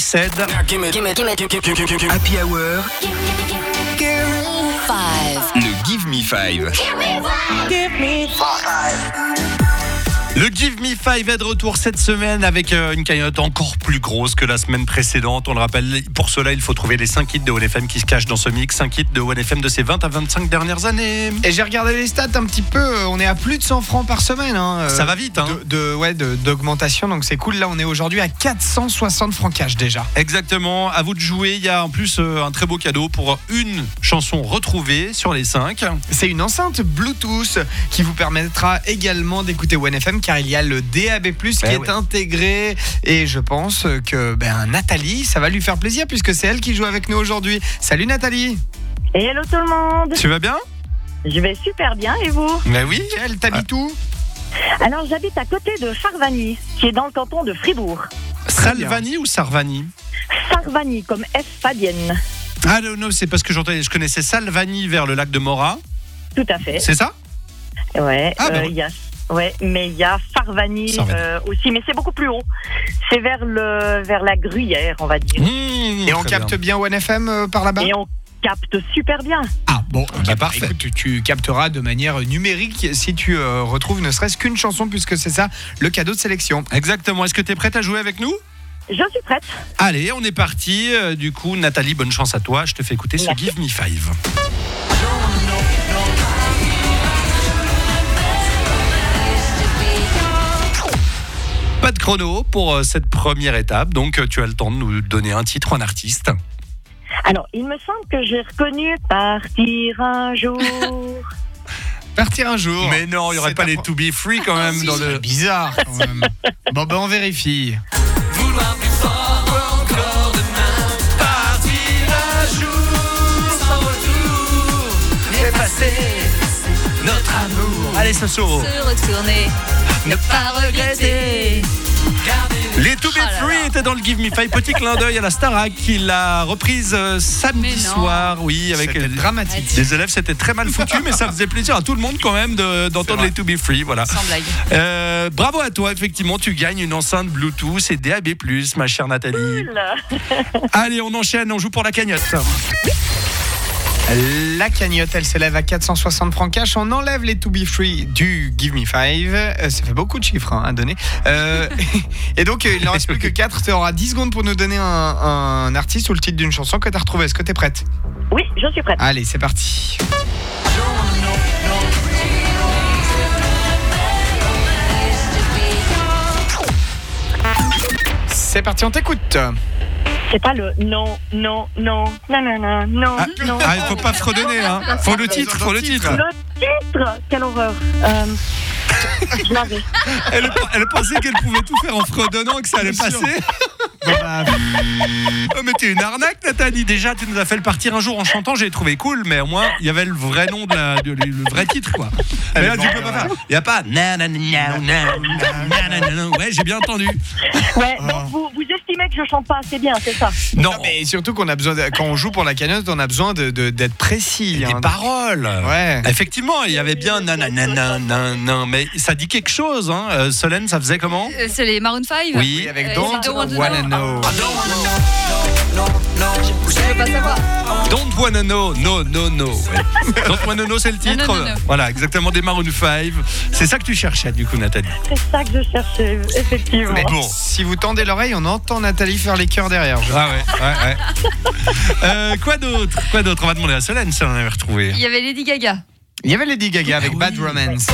said. Happy Hour. Le Give Me Five. Le Give Me Five est de retour cette semaine avec une cagnotte encore plus grosse que la semaine précédente. On le rappelle, pour cela, il faut trouver les 5 hits de OneFM qui se cachent dans ce mix. 5 hits de OneFM de ces 20 à 25 dernières années. Et j'ai regardé les stats un petit peu, on est à plus de 100 francs par semaine. Ça va vite. D'augmentation, donc c'est cool. Là, on est aujourd'hui à 460 francs cash déjà. Exactement, à vous de jouer. Il y a en plus un très beau cadeau pour une chanson retrouvée sur les 5. C'est une enceinte Bluetooth qui vous permettra également d'écouter OneFM, car il y a le DAB+, qui est intégré, et je pense que Nathalie, ça va lui faire plaisir puisque c'est elle qui joue avec nous aujourd'hui. Salut Nathalie. Et hello tout le monde. Tu vas bien? Je vais super bien, et vous? Mais oui. Elle t'habite où? Alors j'habite à côté de Charvagny, qui est dans le canton de Fribourg. Salvani ou Sarvani? Sarvagny, comme F Fabienne. Ah non, c'est parce que je connaissais Salvani vers le lac de Morat. Tout à fait. C'est ça? Ouais, Ouais, mais il y a Sarvagny aussi, mais c'est beaucoup plus haut. C'est vers la Gruyère, on va dire. Et on capte bien OneFM par là-bas? Et on capte super bien. Ah bon, parfait. Écoute, tu capteras de manière numérique si tu retrouves ne serait-ce qu'une chanson, puisque c'est ça le cadeau de sélection. Exactement. Est-ce que tu es prête à jouer avec nous? Je suis prête. Allez, on est parti. Du coup, Nathalie, bonne chance à toi. Je te fais écouter ce Give Me Five. Pas de chrono pour cette première étape, donc tu as le temps de nous donner un titre ou un artiste. Alors, il me semble que j'ai reconnu Partir un jour. Partir un jour. Mais non, il n'y aurait pas les To Be Free quand même dans le... C'est bizarre quand même. Bon, on vérifie. Vouloir plus fort encore demain. Partir un jour sans retour. Effacer notre amour. Allez, Soso. Se retourner, ne pas regretter. Les To Be Free étaient dans le Give Me Five. Petit clin d'œil à la Starac qui l'a reprise samedi soir. Oui, avec c'était dramatique. Les élèves, c'était très mal foutu, mais ça faisait plaisir à tout le monde quand même d'entendre les To Be Free. Voilà. Sans blague. Bravo à toi, effectivement, tu gagnes une enceinte Bluetooth et DAB+, ma chère Nathalie. Cool. Allez, on enchaîne, on joue pour la cagnotte. La cagnotte, elle s'élève à 460 francs cash. On enlève les To Be Free du Give Me Five. Ça fait beaucoup de chiffres à donner. Et donc, il n'en reste plus que 4. Tu auras 10 secondes pour nous donner un artiste ou le titre d'une chanson que tu as retrouvé. Est-ce que tu es prête? Oui, je suis prête. Allez, c'est parti. C'est parti, on t'écoute. C'est pas le non. Il faut pas fredonner, hein. Faut le titre. Le titre, quelle horreur. Je l'avais. Elle pensait qu'elle pouvait tout faire en fredonnant, que ça allait passer. Oh, mais t'es une arnaque, Nathalie. Déjà, tu nous as fait le partir un jour en chantant. J'ai trouvé cool, mais au moins il y avait le vrai nom le vrai titre, quoi. Mais là, tu peux pas faire. Il y a pas. Ouais, j'ai bien entendu. Ouais. Donc vous estimez que je chante pas assez bien, c'est ça? Non, mais surtout qu'on a besoin quand on joue pour la cagnotte, on a besoin d'être précis. des paroles. Ouais. Effectivement, il y avait bien nanana, mais ça dit quelque chose, hein. Solène, ça faisait comment? C'est les Maroon 5. Oui, avec Don't Wanna Know. Je veux pas savoir. Don't Wanna Know, no. Ouais. Don't Wanna Know, c'est le titre. Non. Voilà, exactement, des Maroon 5. C'est ça que tu cherchais, du coup, Nathalie. C'est ça que je cherchais, effectivement. Mais Bon. si vous tendez l'oreille, on entend Nathalie faire les chœurs derrière. Ah ouais. Quoi d'autre? On va demander à Solène si on en avait retrouvé. Il y avait Lady Gaga. Il y avait Lady Gaga avec oui. Bad Romance.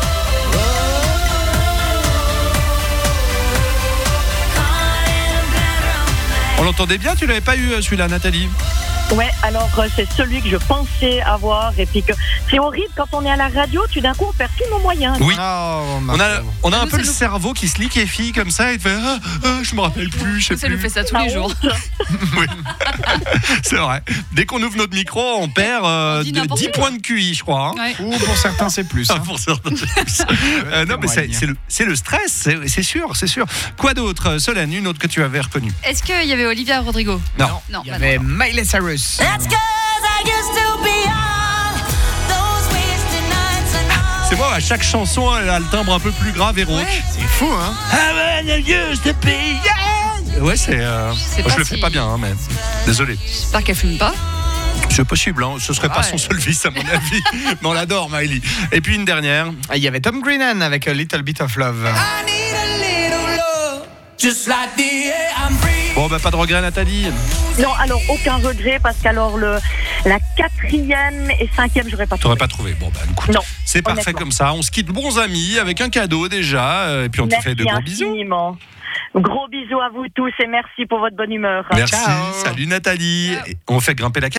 On l'entendait bien, tu l'avais pas eu celui-là, Nathalie? Ouais, alors c'est celui que je pensais avoir, et puis que c'est horrible quand on est à la radio, tout d'un coup on perd tous nos moyens. Oui. Oh, On a un peu le nous- cerveau qui se liquéfie comme ça et fait je me rappelle plus, je sais Ça nous plus. fait ça tous les jours. Oui. C'est vrai. Dès qu'on ouvre notre micro, on perd On dit n'importe 10 quoi. points de QI, je crois. Hein. Ouais. Ou pour certains, c'est plus. Ah, pour certains, c'est plus. Non, mais c'est le stress, c'est sûr. Quoi d'autre, Solène, une autre que tu avais reconnue? Est-ce qu'il y avait Olivia Rodrigo? Non. Non. Il y avait Miley Cyrus. C'est moi, à chaque chanson, elle a le timbre un peu plus grave et rauque. Ouais. C'est fou, hein? Ouais, c'est. sais Je pas le si- fais pas bien, hein, mais désolé. J'espère qu'elle fume pas. C'est possible, hein. Ce serait pas Ouais. son seul vice à mon avis. Mais on l'adore, Miley. Et puis une dernière. Il y avait Tom Greenan avec A Little Bit of Love. Just like the air I'm breathing. Bon, bah pas de regret, Nathalie. Non, alors aucun regret parce qu'alors la 4e et 5e, j'aurais pas T'aurais trouvé. pas trouvé. Bon, bah écoute. Non. C'est parfait honnêtement. comme ça. On se quitte bons amis avec un cadeau déjà. Et puis on te fait de gros bisous. infiniment. Gros bisous à vous tous et merci pour votre bonne humeur. Merci. Ciao. Salut Nathalie. Et on fait grimper la